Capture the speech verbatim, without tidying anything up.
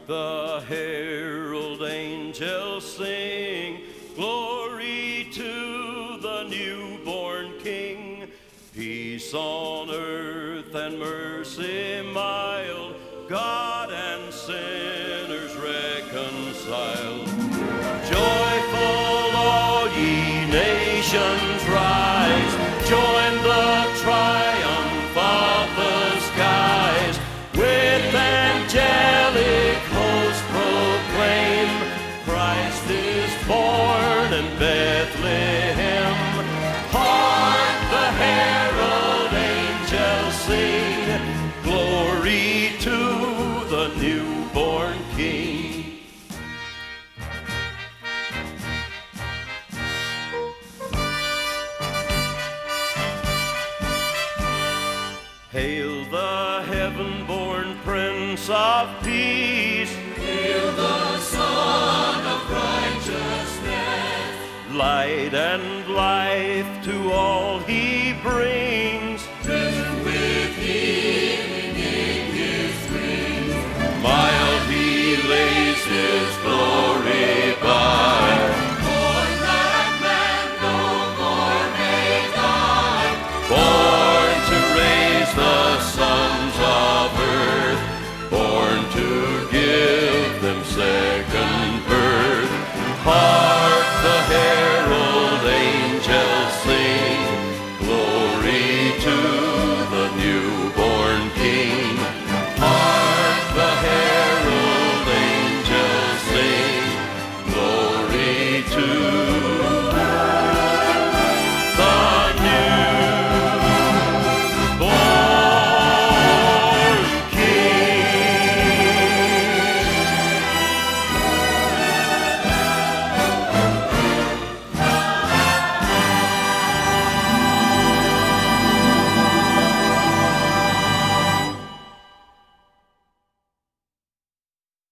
The herald angels sing, glory to the newborn King. Peace on earth and mercy mild, God and sinners reconciled. Joyful all ye nations rise, join the triumph of the skies. With angelic hosts proclaim, Christ is born in Bethlehem. Hark the herald angels sing, glory to the newborn King. Hail the heaven-born Prince of Peace. Hail the Son of Righteousness. Light and life to all he brings. Risen with healing in his wings. Mild he lays his glory by. Born that man no more may die. Born to raise the sons of earth, born to give themselves